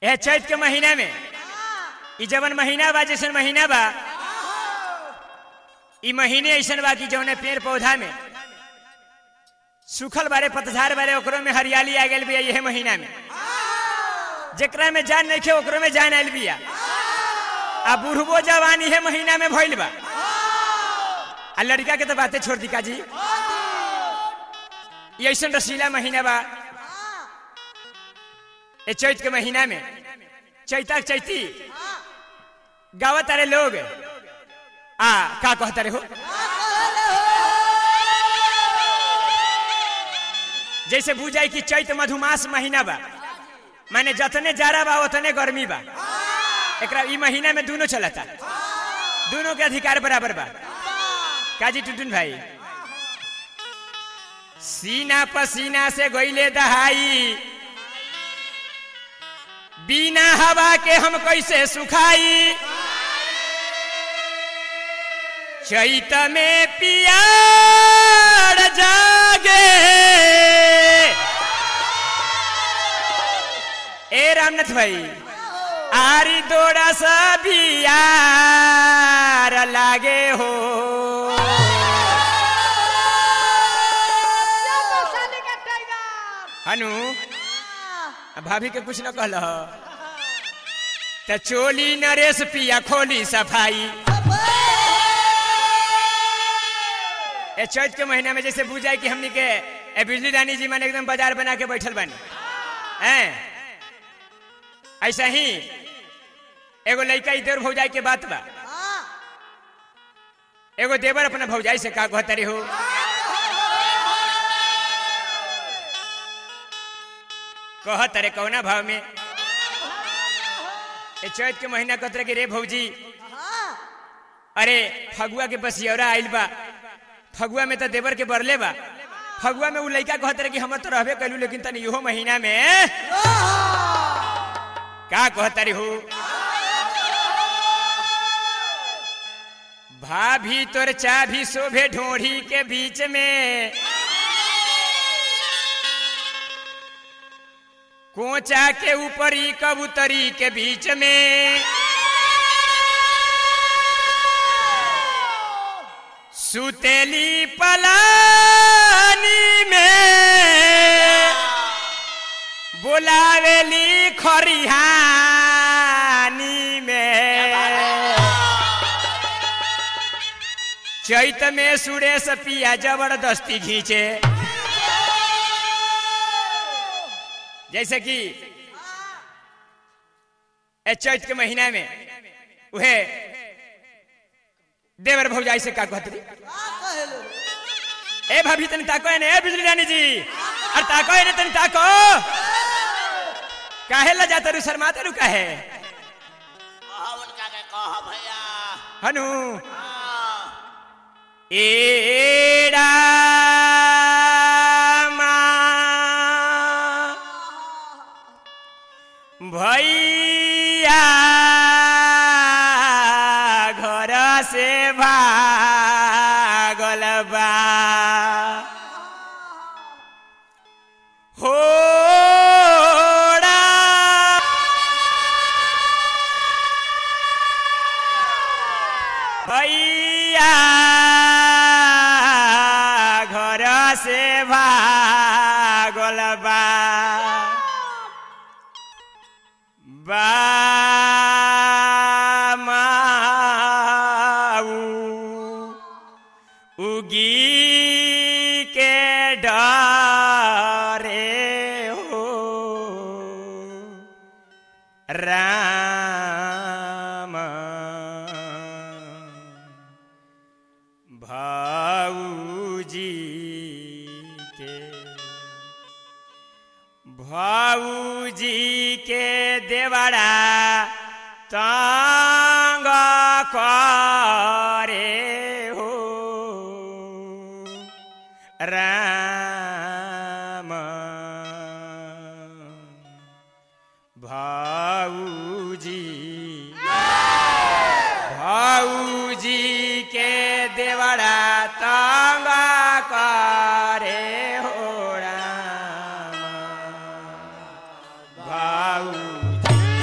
यह चैत के महीना में ई जवन महीना बा जैसन महीना बा ई महीने ऐसन बा कि जौने पेड़ पौधा में सूखल बारे पतझार बारे ओकरो में हरियाली आ गई बिया। यह महीना में जेकरा में जान नहीं खे ओकरो में जान आयल बिया। आ बुढ़बो जवान यह महीना में भइल बा। आ लड़का के तो बातें छोड़ दी का जी। ये ऐसन रसीला महीना बा ए चैत के महीना में चैता चैती गावत तारे लोग का कहता रे हो जैसे बुझाई कि चैत मधुमास महीना बा माने जतने जाड़ा बा उतने गर्मी बा। एकरा ई महीना में दोनों चलता, दोनों के अधिकार बराबर बा। काजी टुटुन भाई सीना पसीना से गईले दहाई बिना हवा के हम कैसे सुखाई। चैत में पियार जागे ए रामनाथ भाई आरी दोड़ा सा भी यार लागे हो। हनु भाभी के कुछ न कहल तो चोली नरेश पिया खोली सफाई। ए चैत के महीना में जैसे बुझाई कि हमनी के बिजली रानी जी माने एकदम बाजार बना के बैठल बानी हैं। ऐसा ही एगो लड़का इधर भौजाई के बात बा। एगो देवर अपना भौजाई से का कहता रे हो कहत रे कौना भाव में ए चैत के महीना कहत रे कि रे भौजी अरे फगुआ के बसियौरा आइल बा। फगुआ में तो देवर के बरले बा। फगुआ में उ लड़का कहत रे कि हम तो रहबे कैलू लेकिन तनी इहो महीना में का कहता रे हो भाभी तोर चाभी शोभे ढोढ़ी के बीच में कोचा के ऊपरी कबूतरी के बीच में सुतेली पलानी में बुलावेली खरिहानी में। चैत में सुरेश पिया जबरदस्ती खींचे जैसे कि चैत के महीना में उहे देवर भौजाई से का कहती ए भाभी तनी ताको ए बिजली रानी जी अरे ताको ए तनी ताको काहे ला जाता रू शर्माता रू काहे उनका के कह भैया हनु एड़ा भैया घर से भागल बा हो भैया घर से भागल बा उगी के डरे हो राम भाऊजी के देवड़ा तंग करे हो राम भाऊजी के देवड़ा तंग करे हो राम भाऊजी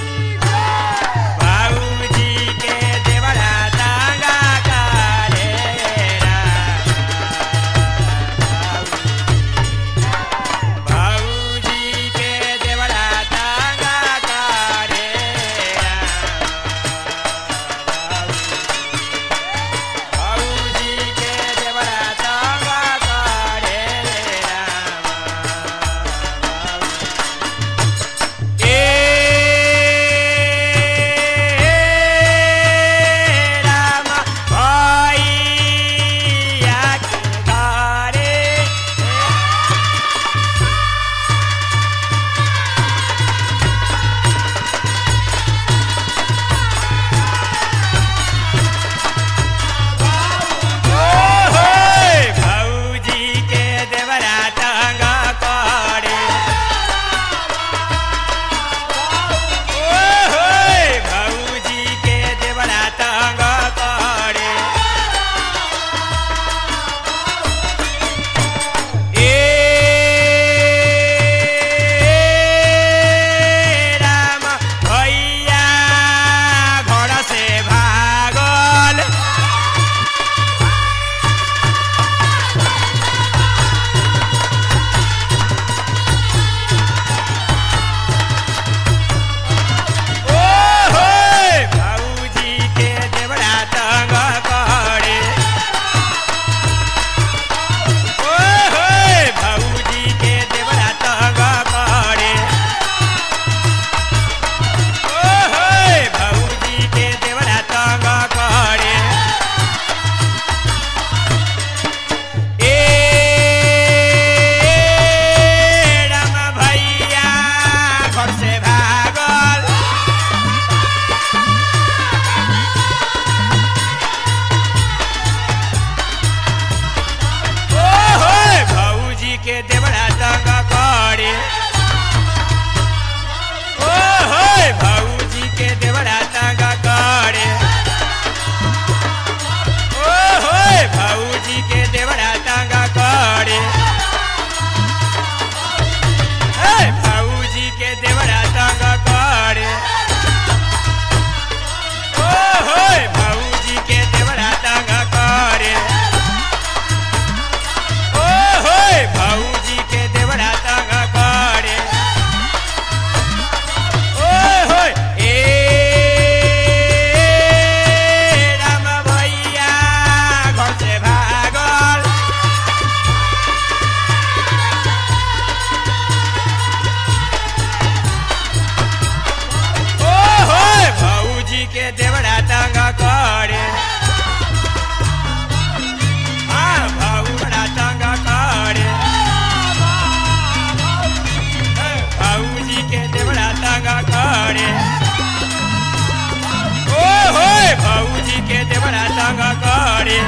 के देवरा तंग करे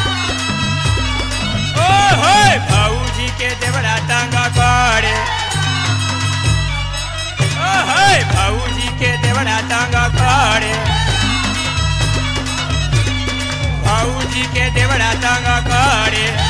ओ होय भौजी के देवरा तंग करे ओ होय भौजी के देवरा तंग करे भौजी के देवरा तंग करे